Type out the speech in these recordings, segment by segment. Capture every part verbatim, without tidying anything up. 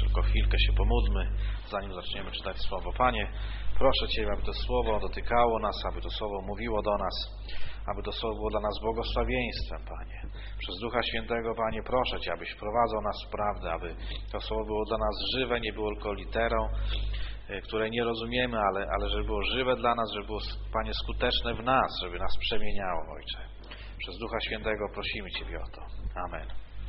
tylko chwilkę się pomódlmy, zanim zaczniemy czytać Słowo. Panie, proszę Ciebie, aby to Słowo dotykało nas, aby to Słowo mówiło do nas, aby to Słowo było dla nas błogosławieństwem, Panie. Przez Ducha Świętego, Panie, proszę Cię, abyś wprowadzał nas w prawdę, aby to Słowo było dla nas żywe, nie było tylko literą, której nie rozumiemy, ale, ale żeby było żywe dla nas, żeby było, Panie, skuteczne w nas, żeby nas przemieniało, Ojcze. Przez Ducha Świętego prosimy Ciebie o to. Amen.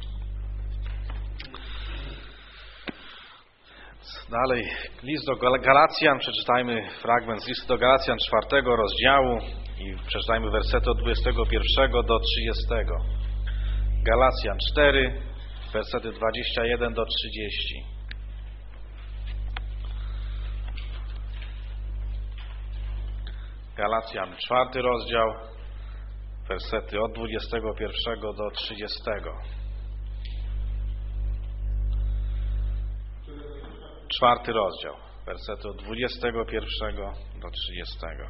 Dalej, list do Galacjan, przeczytajmy fragment z listu do Galacjan czwartego rozdziału i przeczytajmy wersety od dwudziestego pierwszego do trzydziestego. Galacjan cztery, wersety dwadzieścia jeden do trzydziestu. Galacjan czwarty rozdział, wersety od dwudziestego pierwszego do trzydziestego. Czwarty rozdział, wersety od dwudziestego pierwszego do trzydziestego.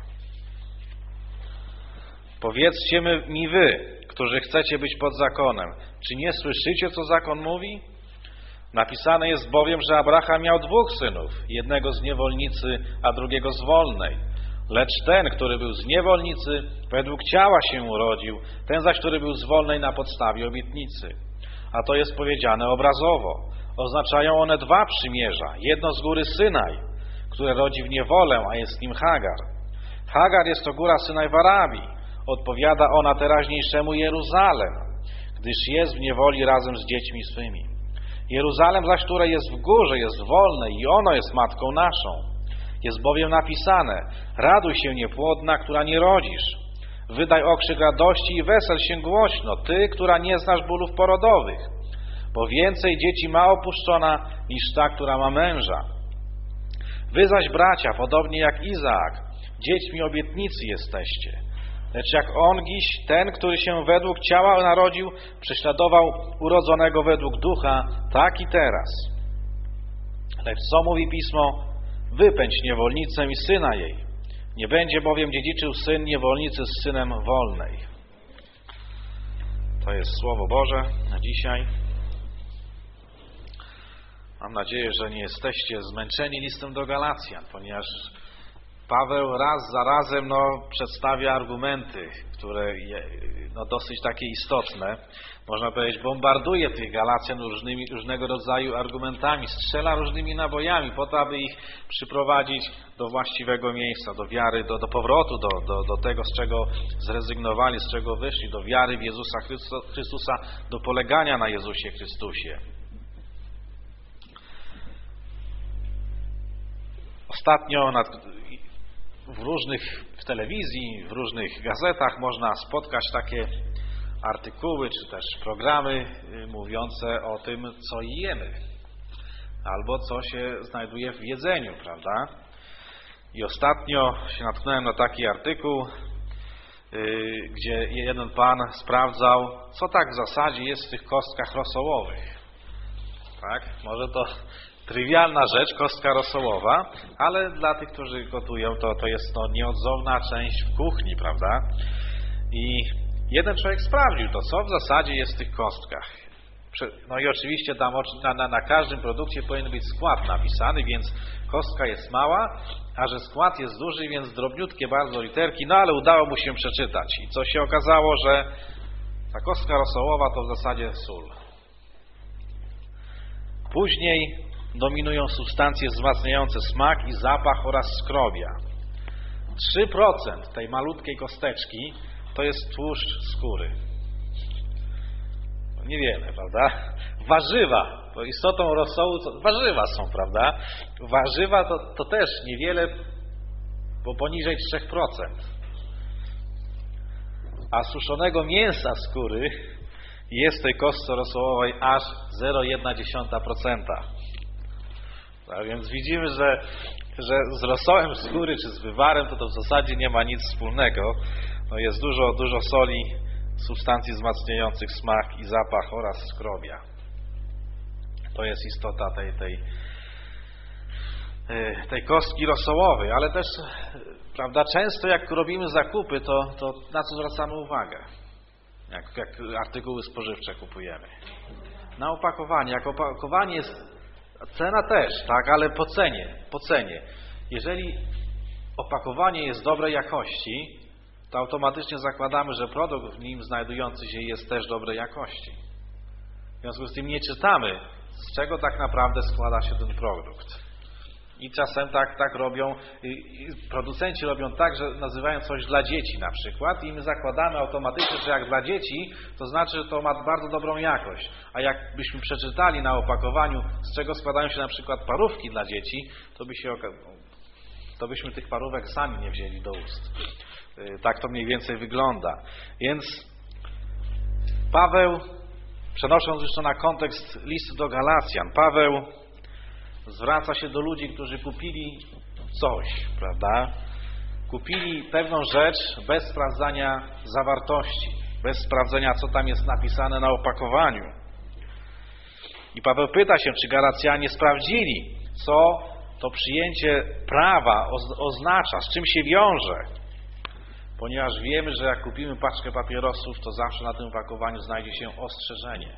Powiedzcie mi wy, którzy chcecie być pod zakonem, czy nie słyszycie, co zakon mówi? Napisane jest bowiem, że Abraham miał dwóch synów, jednego z niewolnicy, a drugiego z wolnej. Lecz ten, który był z niewolnicy, według ciała się urodził, ten zaś, który był z wolnej, na podstawie obietnicy. A to jest powiedziane obrazowo. Oznaczają one dwa przymierza. Jedno z góry Synaj, które rodzi w niewolę, a jest nim Hagar. Hagar jest to góra Synaj w Arabii. Odpowiada ona teraźniejszemu Jeruzalem, gdyż jest w niewoli razem z dziećmi swymi. Jeruzalem zaś, które jest w górze, jest wolne i ono jest matką naszą. Jest bowiem napisane: raduj się, niepłodna, która nie rodzisz. Wydaj okrzyk radości i wesel się głośno, ty, która nie znasz bólów porodowych. Bo więcej dzieci ma opuszczona niż ta, która ma męża. Wy zaś, bracia, podobnie jak Izaak, dziećmi obietnicy jesteście. Lecz jak ongiś, ten, który się według ciała narodził, prześladował urodzonego według ducha, tak i teraz. Lecz co mówi Pismo? Wypędź niewolnicę i syna jej. Nie będzie bowiem dziedziczył syn niewolnicy z synem wolnej. To jest Słowo Boże na dzisiaj. Mam nadzieję, że nie jesteście zmęczeni listem do Galacjan, ponieważ Paweł raz za razem no, przedstawia argumenty, które no, dosyć takie istotne. Można powiedzieć, bombarduje tych Galacjan różnymi, różnego rodzaju argumentami, strzela różnymi nabojami po to, aby ich przyprowadzić do właściwego miejsca, do wiary, do, do powrotu, do, do, do tego, z czego zrezygnowali, z czego wyszli, do wiary w Jezusa Chrystusa, do polegania na Jezusie Chrystusie. Ostatnio nad, w różnych w telewizji, w różnych gazetach można spotkać takie artykuły czy też programy mówiące o tym, co jemy albo co się znajduje w jedzeniu, prawda? I ostatnio się natknąłem na taki artykuł, yy, gdzie jeden pan sprawdzał, co tak w zasadzie jest w tych kostkach rosołowych. Tak? Może to trywialna rzecz, kostka rosołowa, ale dla tych, którzy gotują, to, to jest no, nieodzowna część w kuchni, prawda? I jeden człowiek sprawdził to, co w zasadzie jest w tych kostkach. No i oczywiście tam na, na, na każdym produkcie powinien być skład napisany, więc kostka jest mała, a że skład jest duży, więc drobniutkie bardzo literki, no ale udało mu się przeczytać. I co się okazało, że ta kostka rosołowa to w zasadzie sól. Później dominują substancje wzmacniające smak i zapach oraz skrobia. trzy procent tej malutkiej kosteczki to jest tłuszcz skóry. No niewiele, prawda? Warzywa, bo istotą rosołu to warzywa są, prawda? Warzywa to, to też niewiele, bo poniżej trzy procent. A suszonego mięsa skóry jest w tej kostce rosołowej aż zero przecinek jeden procent. A więc widzimy, że, że z rosołem skóry czy z wywarem to, to w zasadzie nie ma nic wspólnego. No jest dużo, dużo soli, substancji wzmacniających smak i zapach oraz skrobia. To jest istota tej, tej, tej kostki rosołowej, ale też, prawda, często jak robimy zakupy, to, to na co zwracamy uwagę? Jak, jak artykuły spożywcze kupujemy? Na opakowanie. Jak opakowanie jest Cena też, tak, ale po cenie, po cenie. Jeżeli opakowanie jest dobrej jakości, to automatycznie zakładamy, że produkt w nim znajdujący się jest też dobrej jakości. W związku z tym nie czytamy, z czego tak naprawdę składa się ten produkt. I czasem tak, tak robią, producenci robią tak, że nazywają coś dla dzieci na przykład i my zakładamy automatycznie, że jak dla dzieci, to znaczy, że to ma bardzo dobrą jakość. A jakbyśmy przeczytali na opakowaniu, z czego składają się na przykład parówki dla dzieci, to, by się, to byśmy tych parówek sami nie wzięli do ust. Tak to mniej więcej wygląda. Więc Paweł, przenosząc już to na kontekst listu do Galacjan, Paweł zwraca się do ludzi, którzy kupili coś, prawda? Kupili pewną rzecz bez sprawdzania zawartości, bez sprawdzenia, co tam jest napisane na opakowaniu. I Paweł pyta się, czy Galacjanie sprawdzili, co to przyjęcie prawa oznacza, z czym się wiąże. Ponieważ wiemy, że jak kupimy paczkę papierosów, to zawsze na tym opakowaniu znajdzie się ostrzeżenie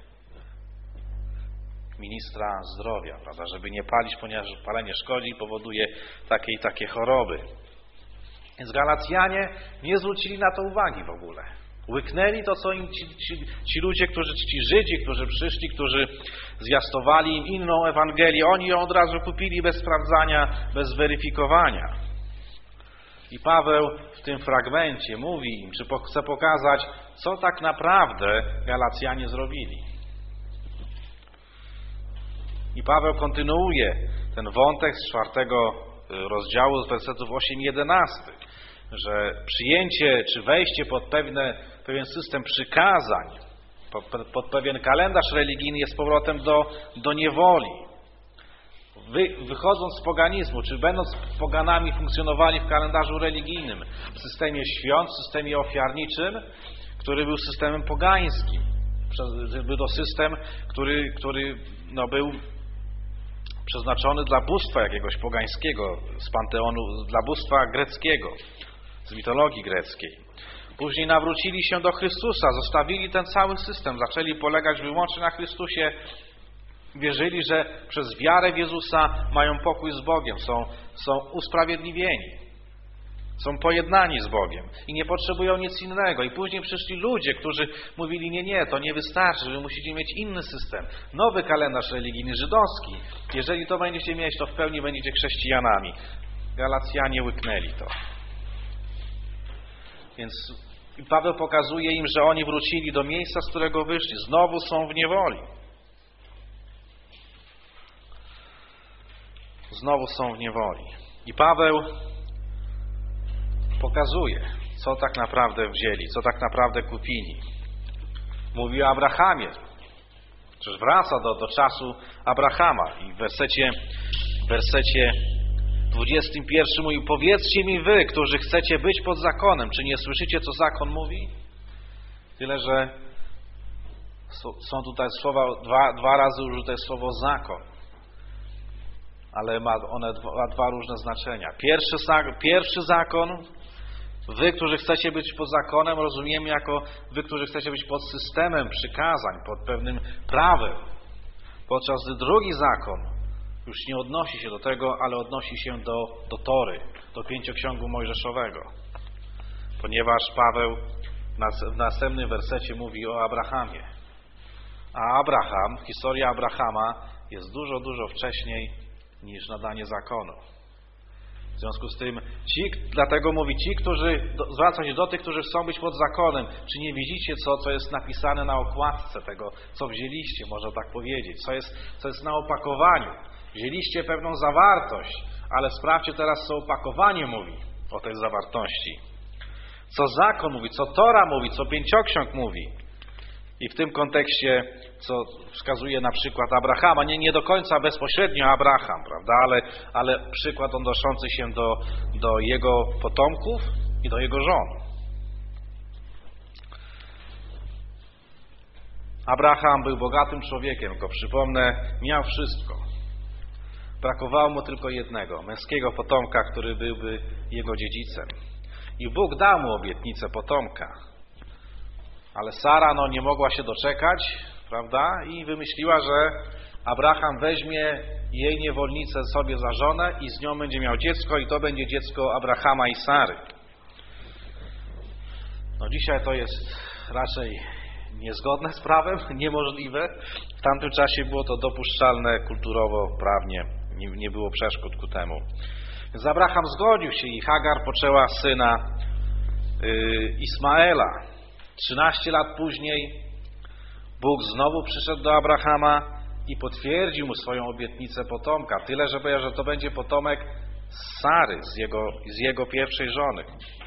ministra zdrowia, prawda, żeby nie palić, ponieważ palenie szkodzi i powoduje takie i takie choroby. Więc Galacjanie nie zwrócili na to uwagi w ogóle. Łyknęli to, co im ci, ci, ci ludzie, którzy, ci Żydzi, którzy przyszli, którzy zwiastowali im inną Ewangelię, oni ją od razu kupili bez sprawdzania, bez weryfikowania. I Paweł w tym fragmencie mówi im, czy chce pokazać, co tak naprawdę Galacjanie zrobili. I Paweł kontynuuje ten wątek z czwartego rozdziału, z wersetów osiem jedenaście, że przyjęcie czy wejście pod pewne, pewien system przykazań, pod, pod pewien kalendarz religijny jest powrotem do, do niewoli. Wy, wychodząc z poganizmu, czy będąc poganami, funkcjonowali w kalendarzu religijnym, w systemie świąt, w systemie ofiarniczym, który był systemem pogańskim. Był to system, który, który no, był przeznaczony dla bóstwa jakiegoś pogańskiego, z panteonu, dla bóstwa greckiego, z mitologii greckiej. Później nawrócili się do Chrystusa, zostawili ten cały system, zaczęli polegać wyłącznie na Chrystusie, wierzyli, że przez wiarę w Jezusa mają pokój z Bogiem, są, są usprawiedliwieni, są pojednani z Bogiem i nie potrzebują nic innego. I później przyszli ludzie, którzy mówili, nie, nie, to nie wystarczy, wy musicie mieć inny system, nowy kalendarz religijny, żydowski. Jeżeli to będziecie mieć, to w pełni będziecie chrześcijanami. Galacjanie łyknęli to. Więc Paweł pokazuje im, że oni wrócili do miejsca, z którego wyszli. Znowu są w niewoli. Znowu są w niewoli. I Paweł pokazuje, co tak naprawdę wzięli, co tak naprawdę kupili. Mówi o Abrahamie. Przecież wraca do, do czasu Abrahama. I w wersecie, w wersecie dwudziestym pierwszym mówi, powiedzcie mi wy, którzy chcecie być pod zakonem, czy nie słyszycie, co zakon mówi? Tyle, że są tutaj słowa, dwa, dwa razy użyte słowo zakon. Ale ma one dwa, dwa różne znaczenia. Pierwszy, pierwszy zakon, wy, którzy chcecie być pod zakonem, rozumiemy jako wy, którzy chcecie być pod systemem przykazań, pod pewnym prawem. Podczas gdy drugi zakon już nie odnosi się do tego, ale odnosi się do, do Tory, do pięcioksięgu mojżeszowego. Ponieważ Paweł w następnym wersecie mówi o Abrahamie. A Abraham, historia Abrahama jest dużo, dużo wcześniej niż nadanie zakonu. W związku z tym, ci, dlatego mówi ci, którzy, do, zwraca się do tych, którzy chcą być pod zakonem, czy nie widzicie, co, co jest napisane na okładce tego, co wzięliście, można tak powiedzieć, co jest, co jest na opakowaniu. Wzięliście pewną zawartość, ale sprawdźcie teraz, co opakowanie mówi o tej zawartości. Co zakon mówi, co Tora mówi, co pięcioksiąg mówi. I w tym kontekście, co wskazuje na przykład Abrahama, nie, nie do końca bezpośrednio Abraham, prawda, ale, ale przykład odnoszący się do, do jego potomków i do jego żon. Abraham był bogatym człowiekiem, tylko przypomnę, miał wszystko. Brakowało mu tylko jednego, męskiego potomka, który byłby jego dziedzicem. I Bóg dał mu obietnicę potomka. Ale Sara no, nie mogła się doczekać, prawda? I wymyśliła, że Abraham weźmie jej niewolnicę sobie za żonę i z nią będzie miał dziecko i to będzie dziecko Abrahama i Sary. No dzisiaj to jest raczej niezgodne z prawem, niemożliwe. W tamtym czasie było to dopuszczalne kulturowo, prawnie, nie, nie było przeszkód ku temu. Więc Abraham zgodził się i Hagar poczęła syna yy, Ismaela. trzynaście lat później Bóg znowu przyszedł do Abrahama i potwierdził mu swoją obietnicę potomka. Tyle, że powiedział, że to będzie potomek Sary, z jego, z jego pierwszej żony.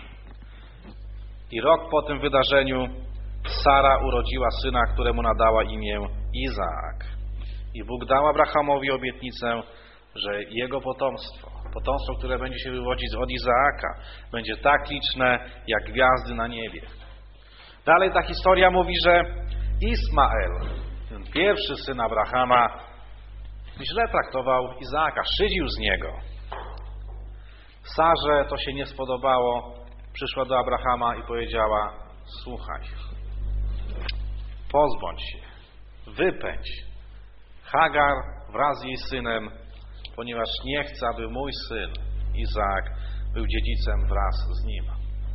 I rok po tym wydarzeniu Sara urodziła syna, któremu nadała imię Izaak. I Bóg dał Abrahamowi obietnicę, że jego potomstwo, potomstwo, które będzie się wywodzić od Izaaka, będzie tak liczne jak gwiazdy na niebie. Dalej ta historia mówi, że Ismael, ten pierwszy syn Abrahama, źle traktował Izaaka, szydził z niego. Sarze to się nie spodobało, przyszła do Abrahama i powiedziała: słuchaj, pozbądź się, wypędź Hagar wraz z jej synem, ponieważ nie chcę, aby mój syn Izaak był dziedzicem wraz z nim.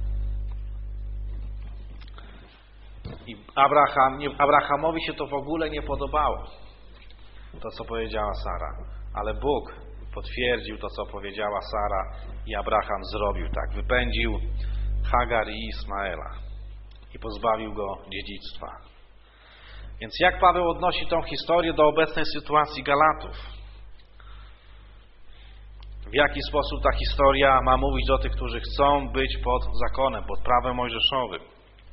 I Abraham, nie, Abrahamowi się to w ogóle nie podobało, to co powiedziała Sara, ale Bóg potwierdził to, co powiedziała Sara i Abraham zrobił tak. Wypędził Hagar i Ismaela i pozbawił go dziedzictwa. Więc jak Paweł odnosi tą historię do obecnej sytuacji Galatów? W jaki sposób ta historia ma mówić do tych, którzy chcą być pod zakonem, pod prawem mojżeszowym?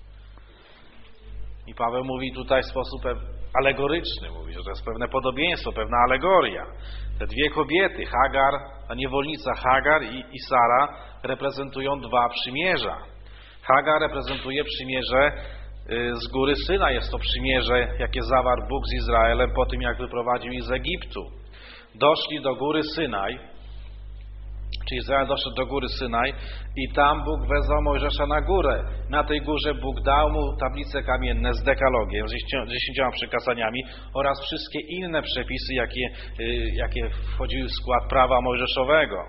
I Paweł mówi tutaj w sposób alegoryczny, mówi, że to jest pewne podobieństwo, pewna alegoria. Te dwie kobiety, Hagar, a niewolnica Hagar i, i Sara, reprezentują dwa przymierza. Hagar reprezentuje przymierze z góry Synaj. Jest to przymierze, jakie zawarł Bóg z Izraelem po tym, jak wyprowadził ich z Egiptu. Doszli do góry Synaj, czyli Izrael doszedł do góry Synaj i tam Bóg wezwał Mojżesza na górę. Na tej górze Bóg dał mu tablice kamienne z dekalogiem, z dziesięcioma przykazaniami oraz wszystkie inne przepisy, jakie, jakie wchodziły w skład prawa mojżeszowego.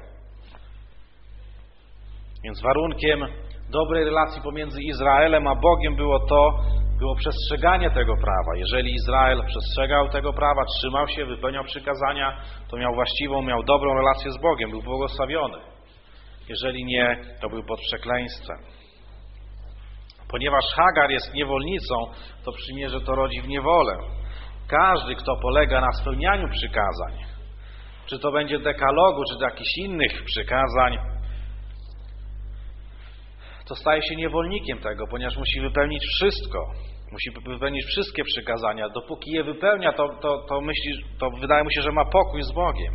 Więc warunkiem dobrej relacji pomiędzy Izraelem a Bogiem było to, było przestrzeganie tego prawa. Jeżeli Izrael przestrzegał tego prawa, trzymał się, wypełniał przykazania, to miał właściwą, miał dobrą relację z Bogiem, był błogosławiony. Jeżeli nie, to był pod przekleństwem. Ponieważ Hagar jest niewolnicą, to przymierze to rodzi w niewolę. Każdy, kto polega na spełnianiu przykazań, czy to będzie dekalogu, czy do jakichś innych przykazań, to staje się niewolnikiem tego, ponieważ musi wypełnić wszystko. Musi wypełnić wszystkie przykazania. Dopóki je wypełnia, to, to, to, myśli, to wydaje mu się, że ma pokój z Bogiem.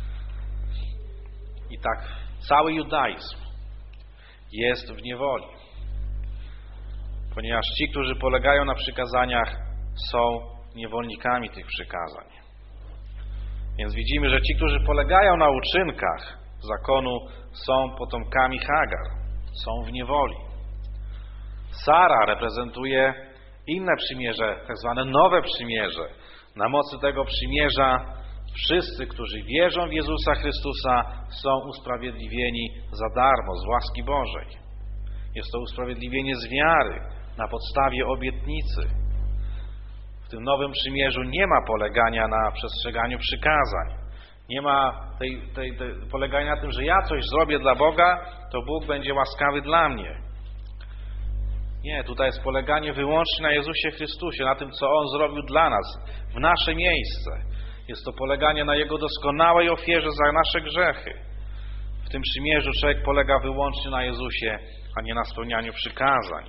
I tak cały judaizm jest w niewoli. Ponieważ ci, którzy polegają na przykazaniach, są niewolnikami tych przykazań. Więc widzimy, że ci, którzy polegają na uczynkach zakonu, są potomkami Hagar. Są w niewoli. Sara reprezentuje inne przymierze, tak zwane nowe przymierze. Na mocy tego przymierza wszyscy, którzy wierzą w Jezusa Chrystusa, są usprawiedliwieni za darmo, z łaski Bożej. Jest to usprawiedliwienie z wiary, na podstawie obietnicy. W tym nowym przymierzu nie ma polegania na przestrzeganiu przykazań. Nie ma tej, tej, tej, polegania na tym, że ja coś zrobię dla Boga, to Bóg będzie łaskawy dla mnie. Nie, tutaj jest poleganie wyłącznie na Jezusie Chrystusie, na tym, co On zrobił dla nas, w nasze miejsce. Jest to poleganie na Jego doskonałej ofierze za nasze grzechy. W tym przymierzu człowiek polega wyłącznie na Jezusie, a nie na spełnianiu przykazań.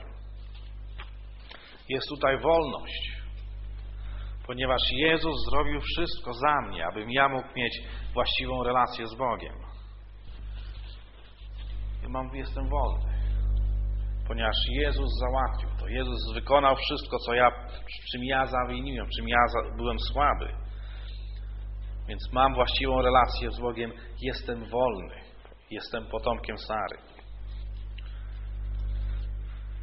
Jest tutaj wolność. Ponieważ Jezus zrobił wszystko za mnie, abym ja mógł mieć właściwą relację z Bogiem. Ja mam, jestem wolny. Ponieważ Jezus załatwił to. Jezus wykonał wszystko, co ja, czym ja zawiniłem, czym ja byłem słaby. Więc mam właściwą relację z Bogiem. Jestem wolny. Jestem potomkiem Sary.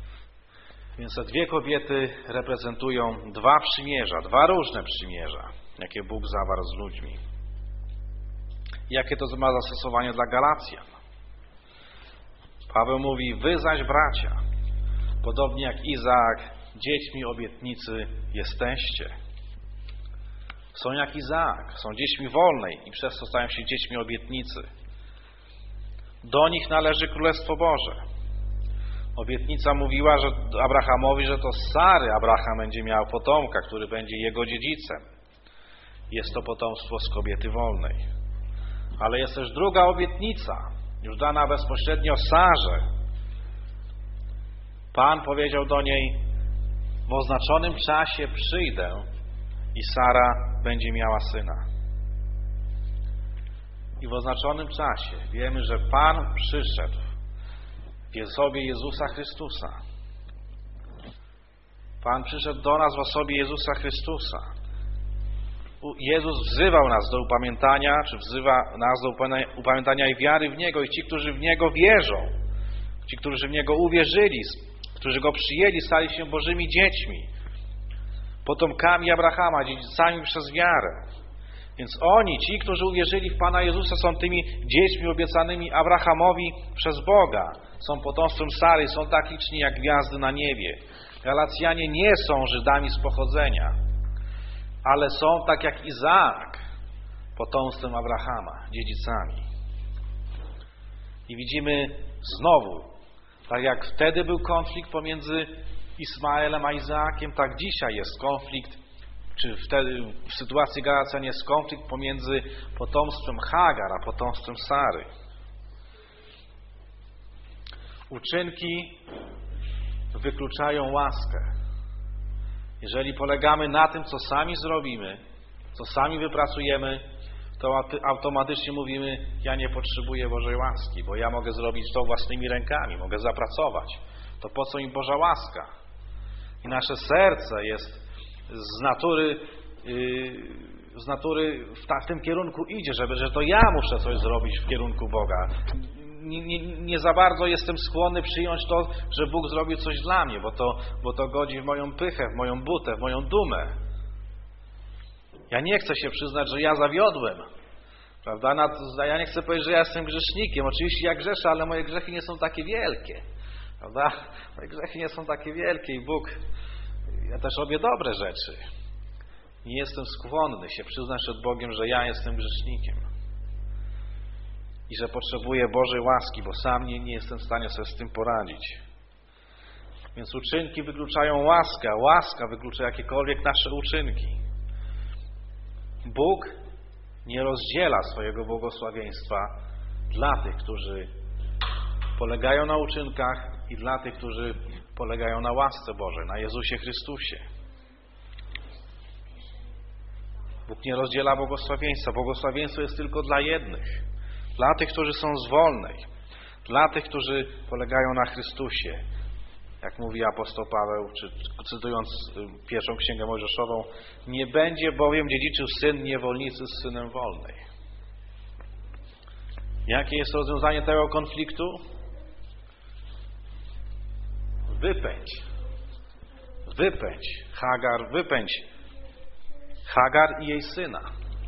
Więc te dwie kobiety reprezentują dwa przymierza, dwa różne przymierza. jakie Bóg zawarł z ludźmi. Jakie to ma zastosowanie dla Galacjan? Paweł mówi, wy zaś bracia, podobnie jak Izaak, dziećmi obietnicy jesteście. Są jak Izaak, są dziećmi wolnej i przez to stają się dziećmi obietnicy. Do nich należy Królestwo Boże. Obietnica mówiła, że Abrahamowi, że to z Sary Abraham będzie miał potomka, który będzie jego dziedzicem. Jest to potomstwo z kobiety wolnej. Ale jest też druga obietnica, już dana bezpośrednio Sarze. Pan powiedział do niej, w oznaczonym czasie przyjdę i Sara będzie miała syna. I w oznaczonym czasie wiemy, że Pan przyszedł w osobie Jezusa Chrystusa. Pan przyszedł do nas w osobie Jezusa Chrystusa. Jezus wzywał nas do upamiętania, czy wzywa nas do upamiętania i wiary w Niego. I ci, którzy w Niego wierzą, ci, którzy w Niego uwierzyli, którzy Go przyjęli, stali się Bożymi dziećmi, potomkami Abrahama, dziedzicami przez wiarę. Więc oni, ci, którzy uwierzyli w Pana Jezusa, są tymi dziećmi obiecanymi Abrahamowi przez Boga. Są potomstwem Sary, są tak liczni jak gwiazdy na niebie. Galacjanie nie są Żydami z pochodzenia, ale są tak jak Izaak, potomstwem Abrahama, dziedzicami. I widzimy znowu, tak jak wtedy był konflikt pomiędzy Ismaelem a Izaakiem, tak dzisiaj jest konflikt, czy wtedy w sytuacji Galacjan jest konflikt pomiędzy potomstwem Hagar a potomstwem Sary. Uczynki wykluczają łaskę. Jeżeli polegamy na tym, co sami zrobimy, co sami wypracujemy, to automatycznie mówimy, ja nie potrzebuję Bożej łaski, bo ja mogę zrobić to własnymi rękami, mogę zapracować. To po co mi Boża łaska? I nasze serce jest z natury, yy, z natury w, ta, w tym kierunku idzie, żeby, że to ja muszę coś zrobić w kierunku Boga. Nie, nie, nie za bardzo jestem skłonny przyjąć to, że Bóg zrobił coś dla mnie, bo to, bo to godzi w moją pychę, w moją butę, w moją dumę. Ja nie chcę się przyznać, że ja zawiodłem. Prawda? Ja nie chcę powiedzieć, że ja jestem grzesznikiem. Oczywiście ja grzeszę, ale moje grzechy nie są takie wielkie. Prawda? Moje grzechy nie są takie wielkie i Bóg, ja też robię dobre rzeczy. Nie jestem skłonny się przyznać przed Bogiem, że ja jestem grzesznikiem. I że potrzebuję Bożej łaski, bo sam nie, nie jestem w stanie sobie z tym poradzić. Więc uczynki wykluczają łaskę, a łaska wyklucza jakiekolwiek nasze uczynki. Bóg nie rozdziela swojego błogosławieństwa dla tych, którzy polegają na uczynkach i dla tych, którzy polegają na łasce Bożej, na Jezusie Chrystusie. Bóg nie rozdziela błogosławieństwa. Błogosławieństwo jest tylko dla jednych. Dla tych, którzy są z wolnej. Dla tych, którzy polegają na Chrystusie. Jak mówi apostoł Paweł, czy cytując pierwszą księgę Mojżeszową, nie będzie bowiem dziedziczył syn niewolnicy z synem wolnej. Jakie jest rozwiązanie tego konfliktu? Wypędź. Wypędź Hagar, wypędź Hagar i jej syna.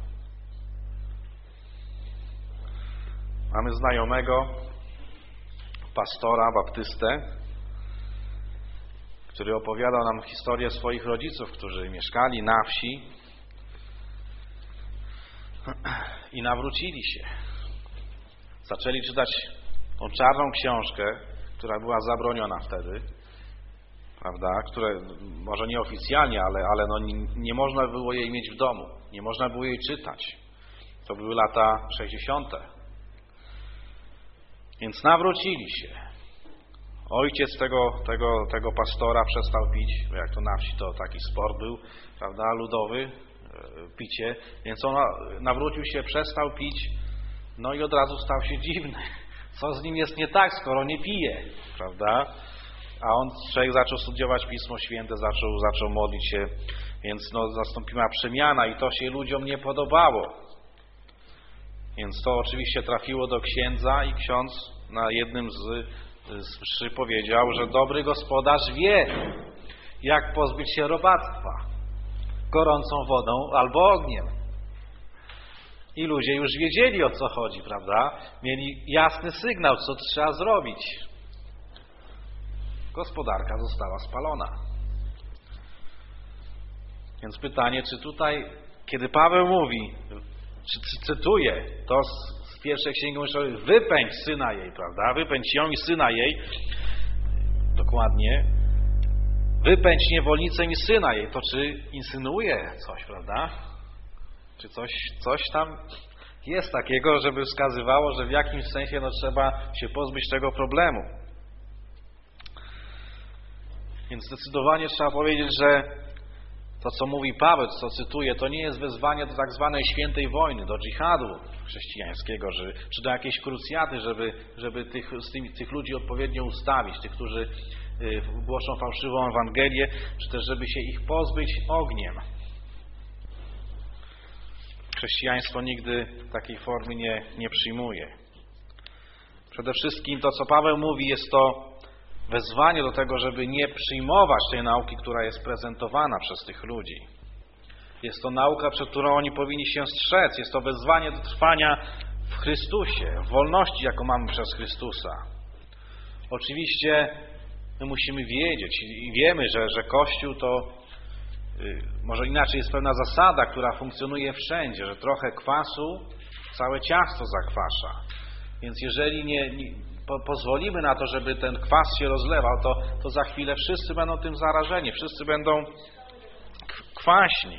Mamy znajomego pastora, baptystę, który opowiadał nam historię swoich rodziców, którzy mieszkali na wsi i nawrócili się. Zaczęli czytać tą czarną książkę, która była zabroniona wtedy, prawda, które może nieoficjalnie, ale, ale no nie, nie można było jej mieć w domu, nie można było jej czytać. To były lata sześćdziesiąte. Więc nawrócili się. Ojciec tego, tego, tego pastora przestał pić, bo jak to na wsi to taki sport był, prawda, ludowy, picie, więc on nawrócił się, przestał pić, no i od razu stał się dziwny. Co z nim jest nie tak, skoro nie pije, prawda? A on, człowiek zaczął studiować Pismo Święte, zaczął, zaczął modlić się, więc no, nastąpiła przemiana i to się ludziom nie podobało. Więc to oczywiście trafiło do księdza i ksiądz na jednym z, z mszy powiedział, że dobry gospodarz wie, jak pozbyć się robactwa. gorącą wodą albo ogniem. I ludzie już wiedzieli, o co chodzi, prawda? Mieli jasny sygnał, co trzeba zrobić. Gospodarka została spalona. Więc pytanie, czy tutaj, kiedy Paweł mówi, czy cytuje to z, z pierwszej Księgi Mojżeszowej, wypędź syna jej, prawda? Wypędź ją i syna jej, dokładnie, wypędź niewolnicę i syna jej, to czy insynuuje coś, prawda? Czy coś, coś tam jest takiego, żeby wskazywało, że w jakimś sensie no, trzeba się pozbyć tego problemu. Więc zdecydowanie trzeba powiedzieć, że to, co mówi Paweł, co cytuje, to nie jest wezwanie do tak zwanej świętej wojny, do dżihadu chrześcijańskiego, że, czy do jakiejś krucjaty, żeby, żeby tych, z tymi, tych ludzi odpowiednio ustawić, tych, którzy y, głoszą fałszywą Ewangelię, czy też żeby się ich pozbyć ogniem. Chrześcijaństwo nigdy takiej formy nie, nie przyjmuje. Przede wszystkim to, co Paweł mówi, jest to wezwanie do tego, żeby nie przyjmować tej nauki, która jest prezentowana przez tych ludzi. Jest to nauka, przed którą oni powinni się strzec. Jest to wezwanie do trwania w Chrystusie, w wolności, jaką mamy przez Chrystusa. Oczywiście my musimy wiedzieć i wiemy, że, że Kościół to yy, może inaczej jest pewna zasada, która funkcjonuje wszędzie, że trochę kwasu całe ciasto zakwasza. Więc jeżeli nie, nie po, pozwolimy na to, żeby ten kwas się rozlewał, to, to za chwilę wszyscy będą tym zarażeni, wszyscy będą kwaśni.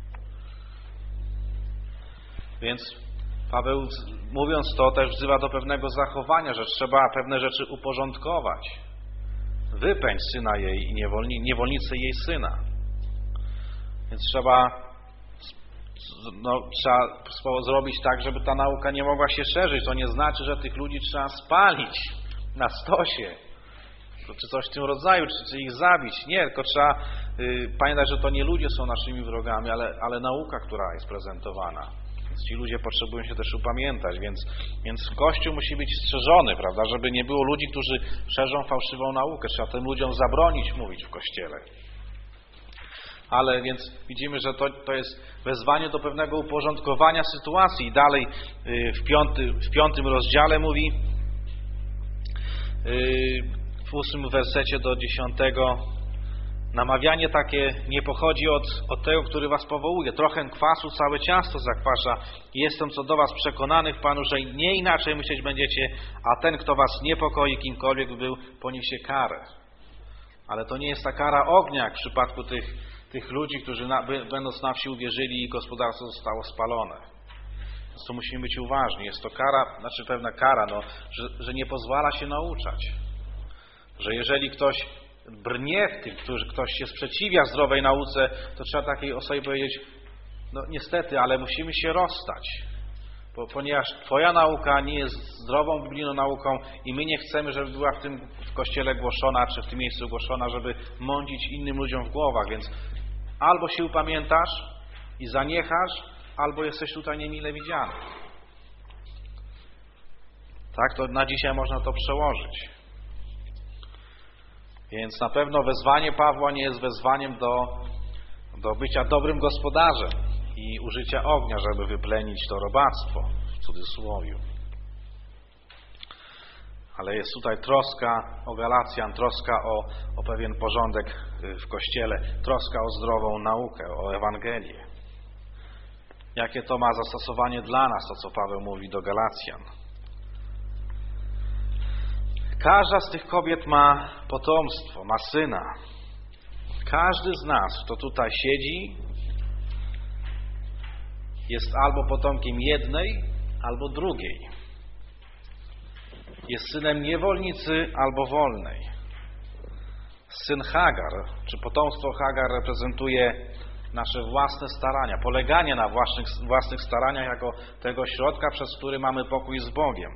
Więc Paweł, mówiąc to, też wzywa do pewnego zachowania, że trzeba pewne rzeczy uporządkować. Wypędź syna jej i niewolni, niewolnicę jej syna. Więc trzeba, no, trzeba zrobić tak, żeby ta nauka nie mogła się szerzyć. To nie znaczy, że tych ludzi trzeba spalić na stosie, czy coś w tym rodzaju, czy, czy ich zabić. Nie, tylko trzeba y, pamiętać, że to nie ludzie są naszymi wrogami, ale, ale nauka, która jest prezentowana. Więc ci ludzie potrzebują się też upamiętać, więc, więc Kościół musi być strzeżony, prawda, żeby nie było ludzi, którzy szerzą fałszywą naukę. Trzeba tym ludziom zabronić mówić w Kościele. Ale więc widzimy, że to, to jest wezwanie do pewnego uporządkowania sytuacji. I dalej w, piąty, w piątym rozdziale mówi, w ósmym wersecie do dziesiątego, namawianie takie nie pochodzi od, od tego, który was powołuje. Trochę kwasu całe ciasto zakwasza. Jestem co do was przekonany w Panu, że nie inaczej myśleć będziecie, a ten, kto was niepokoi, kimkolwiek był, poniesie karę. Ale to nie jest ta kara ognia, jak w przypadku tych, tych ludzi, którzy na, będąc na wsi uwierzyli i gospodarstwo zostało spalone. Więc tu musimy być uważni. Jest to kara, znaczy pewna kara, no, że, że nie pozwala się nauczać. Że jeżeli ktoś brnie w tym, którzy ktoś się sprzeciwia zdrowej nauce, to trzeba takiej osobie powiedzieć, no niestety, ale musimy się rozstać, bo, ponieważ Twoja nauka nie jest zdrową biblijną nauką i my nie chcemy, żeby była w tym w kościele głoszona, czy w tym miejscu głoszona, żeby mącić innym ludziom w głowach, więc albo się upamiętasz i zaniechasz, albo jesteś tutaj niemile widziany. Tak, to na dzisiaj można to przełożyć. Więc na pewno wezwanie Pawła nie jest wezwaniem do, do bycia dobrym gospodarzem i użycia ognia, żeby wyplenić to robactwo, w cudzysłowie. Ale jest tutaj troska o Galacjan, troska o, o pewien porządek w Kościele, troska o zdrową naukę, o Ewangelię. Jakie to ma zastosowanie dla nas, to co Paweł mówi do Galacjan? Każda z tych kobiet ma potomstwo, ma syna. Każdy z nas, kto tutaj siedzi, jest albo potomkiem jednej, albo drugiej. Jest synem niewolnicy albo wolnej. Syn Hagar, czy potomstwo Hagar reprezentuje nasze własne starania, poleganie na własnych, własnych staraniach jako tego środka, przez który mamy pokój z Bogiem.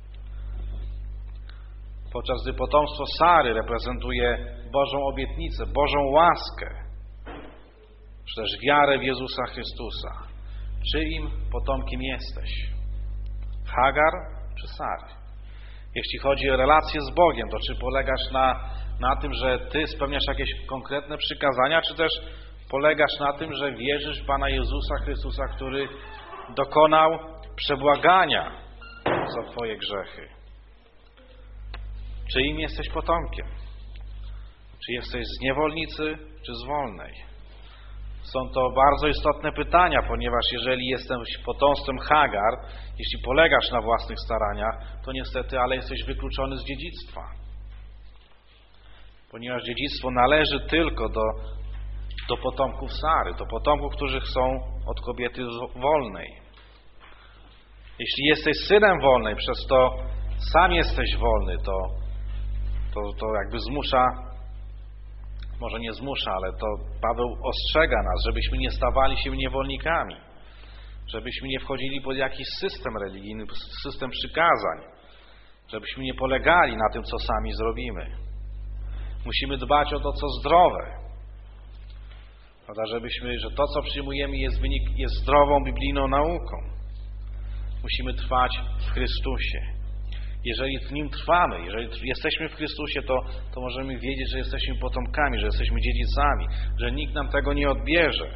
Podczas gdy potomstwo Sary reprezentuje Bożą obietnicę, Bożą łaskę, czy też wiarę w Jezusa Chrystusa. Czyim potomkiem jesteś? Hagar czy Sary? Jeśli chodzi o relację z Bogiem, to czy polegasz na, na tym, że Ty spełniasz jakieś konkretne przykazania, czy też polegasz na tym, że wierzysz w Pana Jezusa Chrystusa, który dokonał przebłagania za Twoje grzechy. Czyim jesteś potomkiem? Czy jesteś z niewolnicy, czy z wolnej? Są to bardzo istotne pytania, ponieważ jeżeli jesteś potomstwem Hagar, jeśli polegasz na własnych staraniach, to niestety, ale jesteś wykluczony z dziedzictwa. Ponieważ dziedzictwo należy tylko do, do potomków Sary, do potomków, którzy są od kobiety wolnej. Jeśli jesteś synem wolnej, przez to sam jesteś wolny, to, to, to jakby zmusza, może nie zmusza, ale to Paweł ostrzega nas, żebyśmy nie stawali się niewolnikami, żebyśmy nie wchodzili pod jakiś system religijny, system przykazań, żebyśmy nie polegali na tym, co sami zrobimy. Musimy dbać o to, co zdrowe, prawda, żebyśmy, że to, co przyjmujemy, jest, wynik, jest zdrową, biblijną nauką. Musimy trwać w Chrystusie. Jeżeli w Nim trwamy, jeżeli jesteśmy w Chrystusie, to, to możemy wiedzieć, że jesteśmy potomkami, że jesteśmy dziedzicami, że nikt nam tego nie odbierze.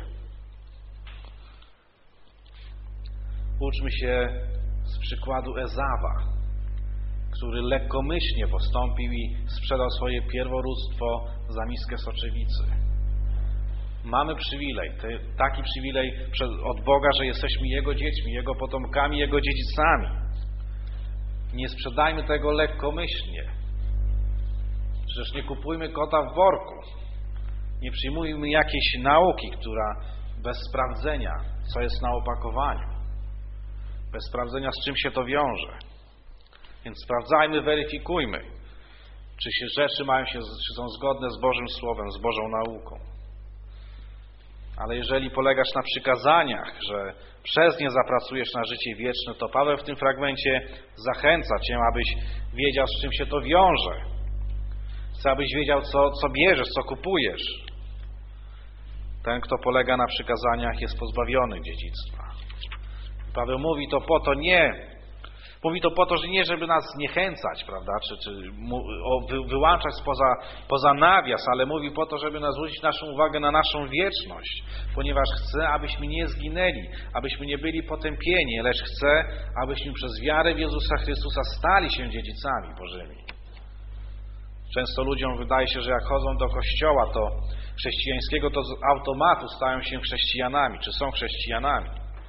Uczmy się z przykładu Ezawa, który lekkomyślnie postąpił i sprzedał swoje pierworództwo za miskę soczewicy. Mamy przywilej, taki przywilej od Boga, że jesteśmy Jego dziećmi, Jego potomkami, Jego dziedzicami. Nie sprzedajmy tego lekkomyślnie. Przecież nie kupujmy kota w worku. Nie przyjmujmy jakiejś nauki, która bez sprawdzenia, co jest na opakowaniu, bez sprawdzenia, z czym się to wiąże. Więc sprawdzajmy, weryfikujmy, czy się rzeczy mają się, czy są zgodne z Bożym Słowem, z Bożą nauką. Ale jeżeli polegasz na przykazaniach, że przez nie zapracujesz na życie wieczne, to Paweł w tym fragmencie zachęca Cię, abyś wiedział, z czym się to wiąże. Chce, abyś wiedział, co, co bierzesz, co kupujesz. Ten, kto polega na przykazaniach, jest pozbawiony dziedzictwa. Paweł mówi to po to nie, mówi to po to, że nie, żeby nas zniechęcać, prawda, czy, czy wy, wyłączać spoza, poza nawias, ale mówi po to, żeby nas zwrócić naszą uwagę na naszą wieczność, ponieważ chce, abyśmy nie zginęli, abyśmy nie byli potępieni, lecz chce, abyśmy przez wiarę w Jezusa Chrystusa stali się dziedzicami Bożymi. Często ludziom wydaje się, że jak chodzą do kościoła, to chrześcijańskiego, to z automatu stają się chrześcijanami, czy są chrześcijanami.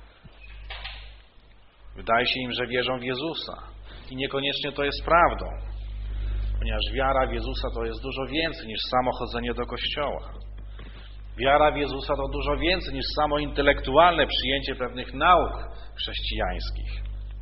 Wydaje się im, że wierzą w Jezusa. I niekoniecznie to jest prawdą. Ponieważ wiara w Jezusa to jest dużo więcej niż samo chodzenie do kościoła. Wiara w Jezusa to dużo więcej niż samo intelektualne przyjęcie pewnych nauk chrześcijańskich.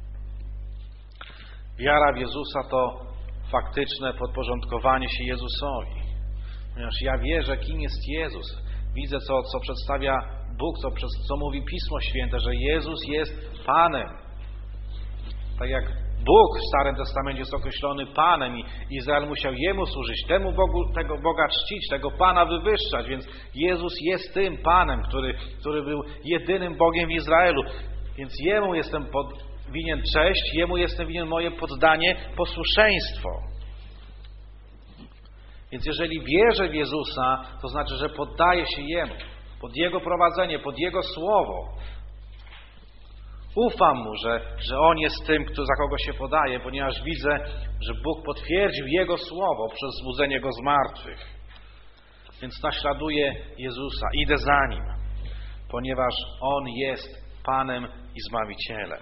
Wiara w Jezusa to faktyczne podporządkowanie się Jezusowi. Ponieważ ja wierzę, kim jest Jezus. Widzę, co, co przedstawia Bóg, co, co mówi Pismo Święte, że Jezus jest Panem. Tak jak Bóg w Starym Testamencie jest określony Panem i Izrael musiał Jemu służyć, temu Bogu, tego Boga czcić, tego Pana wywyższać, więc Jezus jest tym Panem, który, który był jedynym Bogiem w Izraelu. Więc Jemu jestem pod, winien cześć, Jemu jestem winien moje poddanie, posłuszeństwo. Więc jeżeli wierzę w Jezusa, to znaczy, że poddaję się Jemu, pod Jego prowadzenie, pod Jego Słowo. Ufam Mu, że, że On jest tym, kto, za kogo się podaje, ponieważ widzę, że Bóg potwierdził Jego Słowo przez zbudzenie Go z martwych. Więc naśladuję Jezusa, idę za Nim, ponieważ On jest Panem i Zbawicielem.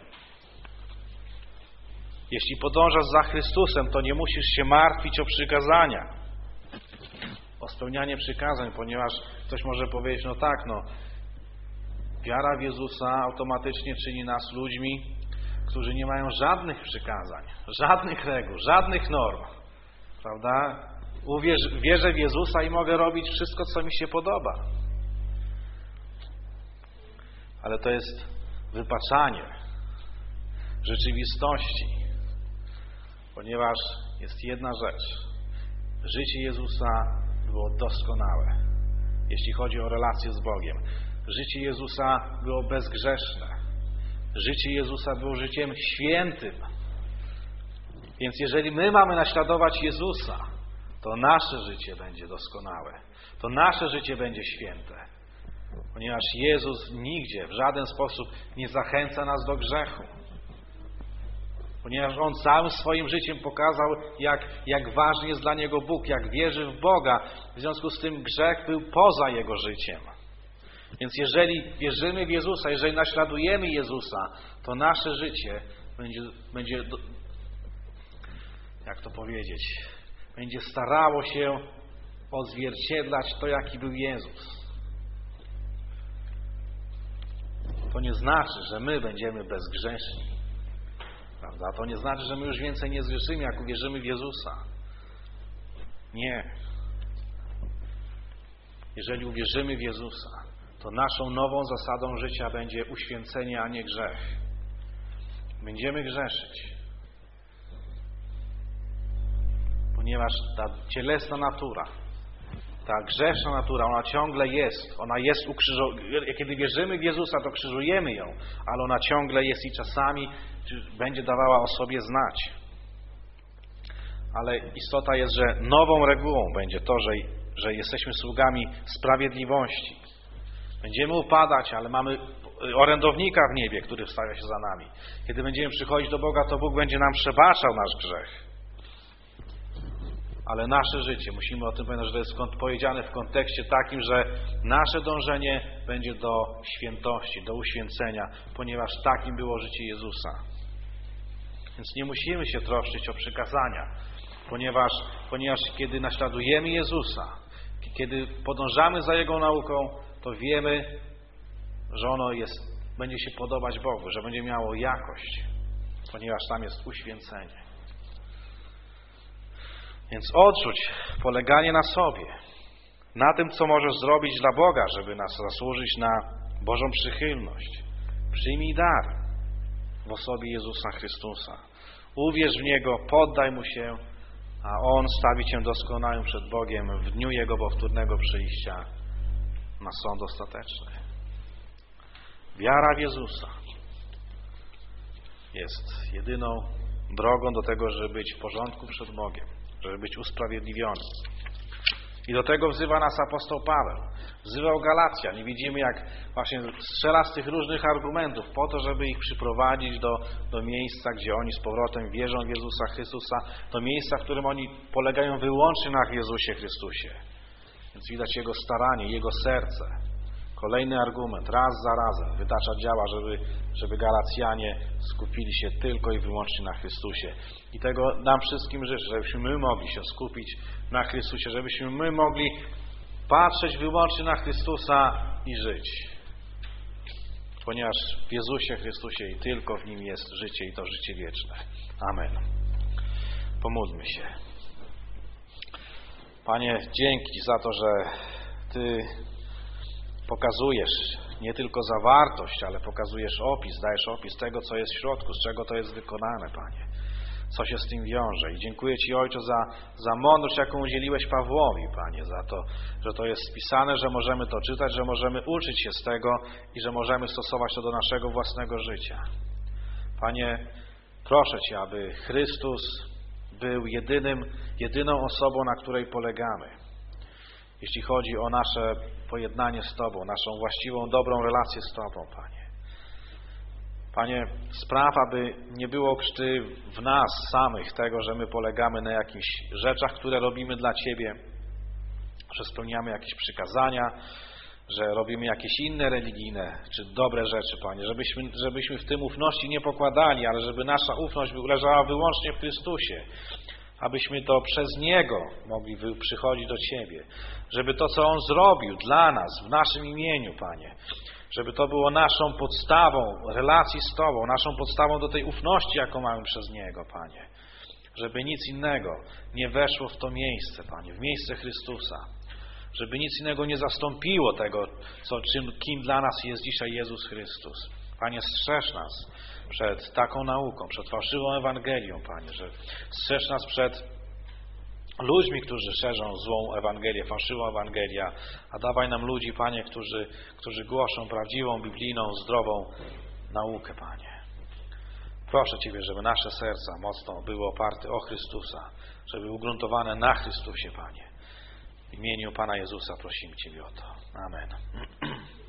Jeśli podążasz za Chrystusem, to nie musisz się martwić o przykazania, o spełnianie przykazań, ponieważ ktoś może powiedzieć, no tak, no, wiara w Jezusa automatycznie czyni nas ludźmi, którzy nie mają żadnych przykazań, żadnych reguł, żadnych norm. Prawda? Uwierz, wierzę w Jezusa i mogę robić wszystko, co mi się podoba. Ale to jest wypaczanie rzeczywistości. Ponieważ jest jedna rzecz. Życie Jezusa było doskonałe, jeśli chodzi o relację z Bogiem. Życie Jezusa było bezgrzeszne. Życie Jezusa było życiem świętym. Więc jeżeli my mamy naśladować Jezusa, to nasze życie będzie doskonałe. To nasze życie będzie święte. Ponieważ Jezus nigdzie, w żaden sposób nie zachęca nas do grzechu. Ponieważ On całym swoim życiem pokazał, jak, jak ważny jest dla Niego Bóg, jak wierzy w Boga. W związku z tym grzech był poza Jego życiem. Więc jeżeli wierzymy w Jezusa, jeżeli naśladujemy Jezusa, to nasze życie będzie, będzie jak to powiedzieć, będzie starało się odzwierciedlać to, jaki był Jezus. To nie znaczy, że my będziemy bezgrzeszni. Prawda? To nie znaczy, że my już więcej nie zgrzeszymy, jak uwierzymy w Jezusa. Nie. Jeżeli uwierzymy w Jezusa, to naszą nową zasadą życia będzie uświęcenie, a nie grzech. Będziemy grzeszyć. Ponieważ ta cielesna natura, ta grzeszna natura, ona ciągle jest. Ona jest ukrzyżowana. Kiedy wierzymy w Jezusa, to krzyżujemy ją, ale ona ciągle jest i czasami będzie dawała o sobie znać. Ale istota jest, że nową regułą będzie to, że, że jesteśmy sługami sprawiedliwości. Będziemy upadać, ale mamy orędownika w niebie, który wstawia się za nami. Kiedy będziemy przychodzić do Boga, to Bóg będzie nam przebaczał nasz grzech. Ale nasze życie, musimy o tym pamiętać, że to jest powiedziane w kontekście takim, że nasze dążenie będzie do świętości, do uświęcenia, ponieważ takim było życie Jezusa. Więc nie musimy się troszczyć o przykazania, ponieważ, ponieważ kiedy naśladujemy Jezusa, kiedy podążamy za Jego nauką, to wiemy, że ono jest, będzie się podobać Bogu, że będzie miało jakość, ponieważ tam jest uświęcenie. Więc odrzuć poleganie na sobie, na tym, co możesz zrobić dla Boga, żeby nas zasłużyć na Bożą przychylność. Przyjmij dar w osobie Jezusa Chrystusa. Uwierz w Niego, poddaj Mu się, a On stawi Cię doskonałym przed Bogiem w dniu Jego powtórnego przyjścia na sąd ostateczny. Wiara w Jezusa jest jedyną drogą do tego, żeby być w porządku przed Bogiem, żeby być usprawiedliwiony. I do tego wzywa nas apostoł Paweł. Wzywał Galacjan i widzimy, jak właśnie strzela z tych różnych argumentów po to, żeby ich przyprowadzić do, do miejsca, gdzie oni z powrotem wierzą w Jezusa Chrystusa, do miejsca, w którym oni polegają wyłącznie na Jezusie Chrystusie. Więc widać Jego staranie, Jego serce. Kolejny argument, raz za razem wytacza działa, żeby, żeby Galacjanie skupili się tylko i wyłącznie na Chrystusie. I tego nam wszystkim życzę, żebyśmy my mogli się skupić na Chrystusie, żebyśmy my mogli patrzeć wyłącznie na Chrystusa i żyć. Ponieważ w Jezusie Chrystusie i tylko w Nim jest życie i to życie wieczne. Amen. Pomódlmy się. Panie, dzięki za to, że Ty pokazujesz nie tylko zawartość, ale pokazujesz opis, dajesz opis tego, co jest w środku, z czego to jest wykonane, Panie. Co się z tym wiąże. I dziękuję Ci, Ojcze, za, za mądrość, jaką udzieliłeś Pawłowi, Panie, za to, że to jest spisane, że możemy to czytać, że możemy uczyć się z tego i że możemy stosować to do naszego własnego życia. Panie, proszę Cię, aby Chrystus był jedynym, jedyną osobą, na której polegamy. Jeśli chodzi o nasze pojednanie z Tobą, naszą właściwą, dobrą relację z Tobą, Panie. Panie, spraw, aby nie było krzty w nas samych tego, że my polegamy na jakichś rzeczach, które robimy dla Ciebie, że spełniamy jakieś przykazania, że robimy jakieś inne religijne czy dobre rzeczy, Panie, żebyśmy, żebyśmy w tym ufności nie pokładali, ale żeby nasza ufność leżała wyłącznie w Chrystusie, abyśmy to przez Niego mogli przychodzić do Ciebie, żeby to, co On zrobił dla nas, w naszym imieniu, Panie, żeby to było naszą podstawą relacji z Tobą, naszą podstawą do tej ufności, jaką mamy przez Niego, Panie. Żeby nic innego nie weszło w to miejsce, Panie, w miejsce Chrystusa. Żeby nic innego nie zastąpiło tego, co, czym, kim dla nas jest dzisiaj Jezus Chrystus. Panie, strzeż nas przed taką nauką, przed fałszywą Ewangelią, Panie, że strzeż nas przed ludźmi, którzy szerzą złą Ewangelię, fałszywą Ewangelię, a dawaj nam ludzi, Panie, którzy, którzy głoszą prawdziwą, biblijną, zdrową naukę, Panie. Proszę Ciebie, żeby nasze serca mocno były oparte o Chrystusa, żeby były ugruntowane na Chrystusie, Panie. W imieniu Pana Jezusa prosimy Ciebie o to. Amen.